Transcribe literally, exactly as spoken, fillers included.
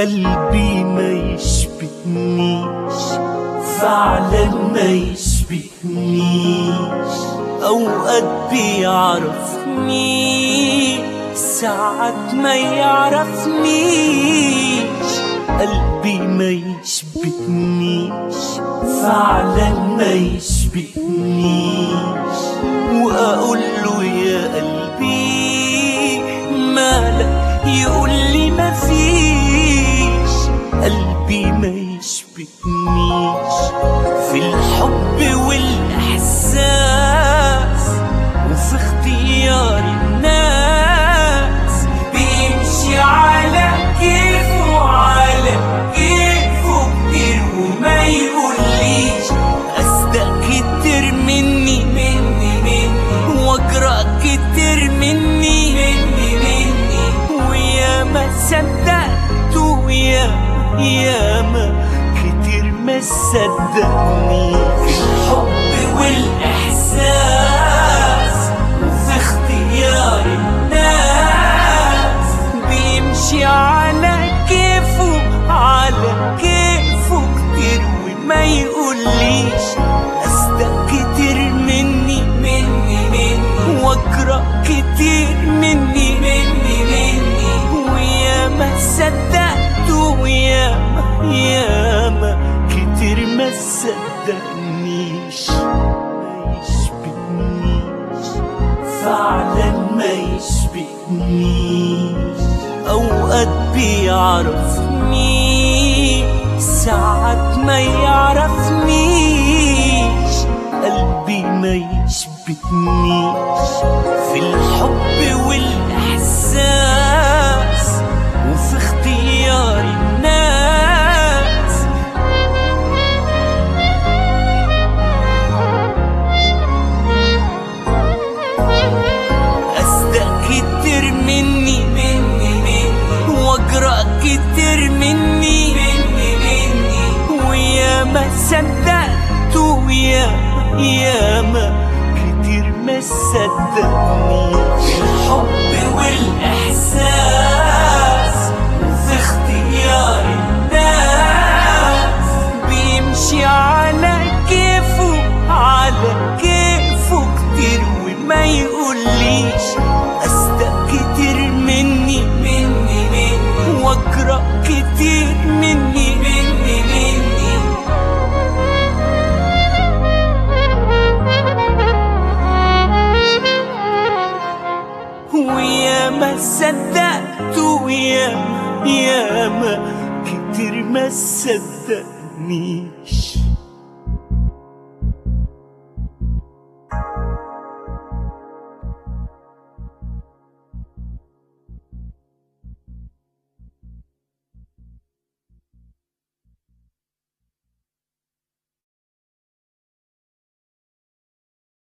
قلبي ما يشبهنيش، فعلا ما يشبهنيش. أوقات بيعرفني ساعات ما يعرفنيش. قلبي ما يشبهنيش، فعلا ما يشبهنيش. وأقول له يا قلبي مالك، يقول لي مفيش. قلبي ما يشبهنيش في الحب والإحساس، وفي اختيار الناس. بيمشي على كيفه على كيفه كتير وما يقوليش. أصدق كتير مني مني مني، وأجرأ كتير مني مني مني. ويا ما صدقت ويا ياما كتير ما صدقني. في الحب والإحساس وفي اختيار الناس. بيمشي على كيفه على كيفه كتير وما يقوليش. أصدق كتير مني مني مني، وأجرأ كتير مني مني مني. ويا ما صدقت وياما ياما كتير ما صدقنيش. ما يشبهنيش، فعلا ما يشبهنيش. أوقات بيعرفني ساعات ما يعرفنيش. قلبي ما يشبهنيش في الحب والإحساس، وفي اختيار الناس. أصدق كتير مني مني مني، وأجرأ كتير مني مني مني. ويا ما صدقت ويا ياما كتير ما صدقني. في الحب والإحساس وفي اختيار الناس. بيمشي على كيفه على كيفه كتير وما يقوليش. أصدق كتير مني مني مني، وأجرأ كتير مني مني مني. ويا ما صدقت ويا ياما كتير ما صدقنيش.